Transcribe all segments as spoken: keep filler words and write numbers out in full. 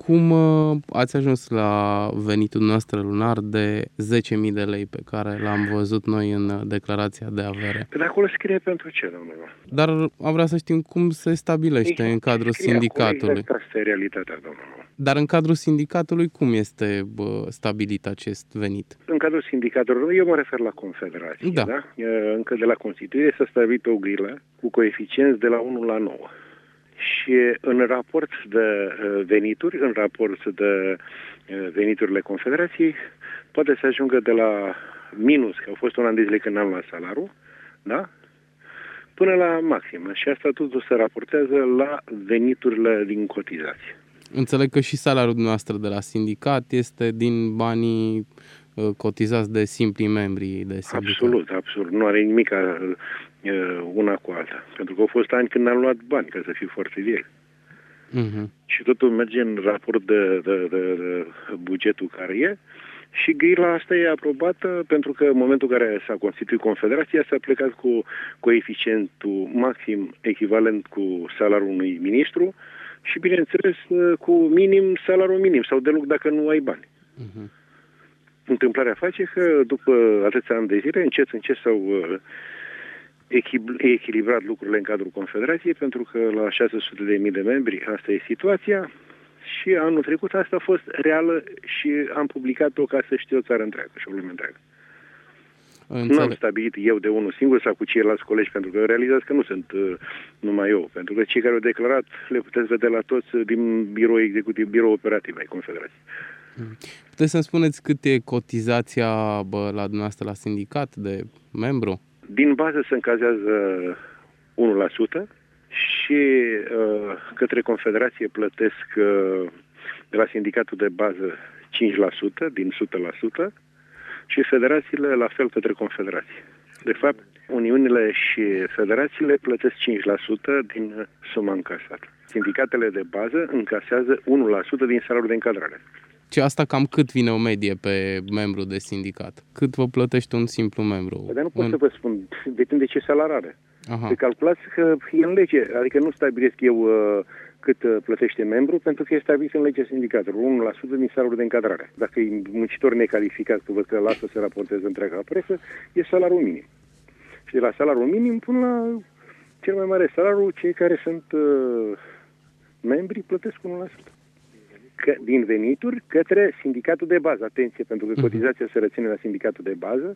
Cum uh, ați ajuns la venitul nostru lunar de zece mii de lei pe care l-am văzut noi în declarația de avere? Dar acolo scrie pentru ce, domnule? Dar am vrea să știm cum se stabilește Ei, în cadrul scrie sindicatului. Acolo, exact asta e realitatea, domnule. Dar în cadrul sindicatului cum este bă, stabilit acest venit? În cadrul sindicatelor, eu mă refer la Confederație, da? da? Încă de la Constituție s-a stabilit o grilă cu coeficienți de la unu la nouă. Și în raport de venituri, în raport de veniturile Confederației, poate să ajungă de la minus, că au fost un an de zile când am luat salariul, da? Până la maximă. Și asta totul se raportează la veniturile din cotizație. Înțeleg că și salariul noastră de la sindicat este din banii cotizați de simpli membri de sindicat. Absolut, absolut. Nu are nimic una cu alta. Pentru că au fost ani când am luat bani, ca să fiu foarte direct. Uh-huh. Și totul merge în raport de, de, de, de bugetul care e și grila asta e aprobată pentru că în momentul în care s-a constituit Confederația s-a plecat cu coeficientul maxim echivalent cu salariul unui ministru și, bineînțeles, cu minim salariul minim sau deloc dacă nu ai bani. Uh-huh. Întâmplarea face că după atâția ani de zile, încet, încet s-au uh, echilibrat lucrurile în cadrul Confederației, pentru că la șase sute de mii de membri asta e situația și anul trecut asta a fost reală și am publicat-o ca să știe o țară întreagă și o lume întreagă. Înțeleg. Nu am stabilit eu de unul singur sau cu ceilalți colegi, pentru că realizați că nu sunt uh, numai eu, pentru că cei care au declarat le puteți vedea la toți din birou executiv, birou operativ ai Confederației. Puteți să-mi spuneți cât e cotizația bă, la dumneavoastră la sindicat de membru? Din bază se încazează unu la sută și uh, către Confederație plătesc uh, de la sindicatul de bază cinci la sută din o sută la sută și federațiile la fel către Confederație. De fapt, uniunile și federațiile plătesc cinci la sută din suma încasată. Sindicatele de bază încasează unu la sută din salariul de încadrare. Și asta cam cât vine o medie pe membru de sindicat? Cât vă plătește un simplu membru? Dar nu pot în... să vă spun, depinde de ce salariu are. Aha. Se calculați că e în lege, adică nu stabilesc eu uh, cât uh, plătește membru, pentru că e stabilit în legea sindicatelor, unu la sută din salariul de încadrare. Dacă e muncitor necalificat, că văd că lasă să raporteze întreaga presă, e salariul minim. Și de la salariul minim până la cel mai mare salariu, cei care sunt uh, membri plătesc unu la sută. Că, din venituri către sindicatul de bază. Atenție, pentru că cotizația se reține la sindicatul de bază,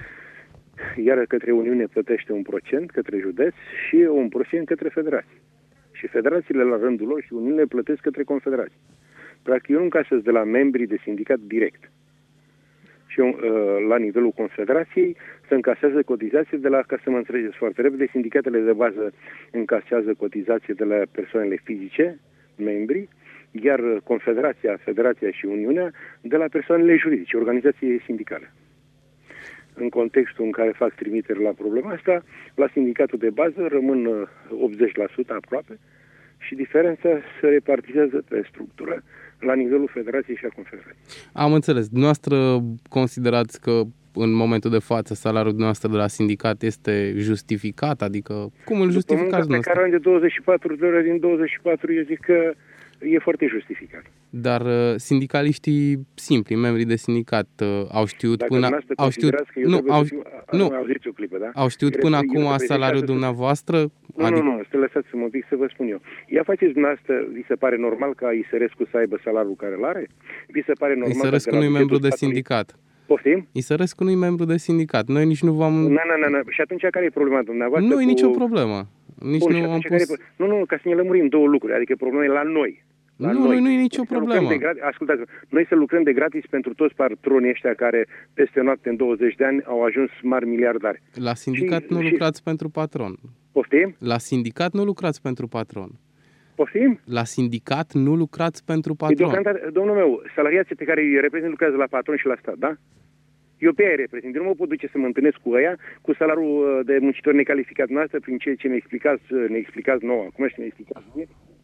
iar către Uniune plătește un procent către județ și un procent către federație. Și federațiile la rândul lor și Uniunile plătesc către Confederație. Practic, eu nu încasez de la membrii de sindicat direct. Și eu, la nivelul Confederației se încasează cotizație de la, ca să mă înțelegeți foarte repede, sindicatele de bază încasează cotizație de la persoanele fizice, membrii, iar Confederația, Federația și Uniunea de la persoanele juridice, organizații sindicale. În contextul în care fac trimitere la problema asta, la sindicatul de bază rămân optzeci la sută aproape și diferența se repartizează pe structură la nivelul Federației și a Confederației. Am înțeles. Dumneavoastră considerați că în momentul de față salariul dumneavoastră de la sindicat este justificat? Adică cum îl justificați dumneavoastră? Pe care am de douăzeci și patru de ore din douăzeci și patru, eu zic că e foarte justificat. Dar uh, sindicaliștii simpli, membrii de sindicat, uh, au știut Dacă până au știut nu au fiu, nu o clipă, da? au știut până acum salariul dumneavoastră? Nu, adică... nu, nu, să lăsați-mă un pic să vă spun eu. Ia faceți dumneavoastră, vi se pare normal ca I S R S-ul să aibă salariul care îl are? Vi se pare normal I S R S-ul nu e membru de sindicat. Poftim? I S R S-ul nu e membru de sindicat. Noi nici nu v-am... Nu, nu, nu. Și atunci care e problema dumneavoastră? Nu cu... e nicio problemă. Nici Bun, nu am pus... care... Nu, nu, ca să ne lămurim două lucruri. Adică problema e la noi. La nu, noi. nu e nicio problemă. Ascultați, noi să lucrăm de gratis pentru toți patronii ăștia care peste noapte în douăzeci de ani au ajuns mari miliardari. La sindicat și, nu și... lucrați pentru patron. Poftim? La sindicat nu lucrați pentru patron. Poftim? La sindicat nu lucrați pentru patron. Păi, domnul meu, salariații pe care îi reprezint lucrează la patron și la stat, da? Eu pe aia îi reprezint. Eu nu mă pot duce să mă întâlnesc cu ăia, cu salariul de muncitor necalificat noastră, prin ceea ce ne explicați, ne explicați nouă. Acum și ne explicați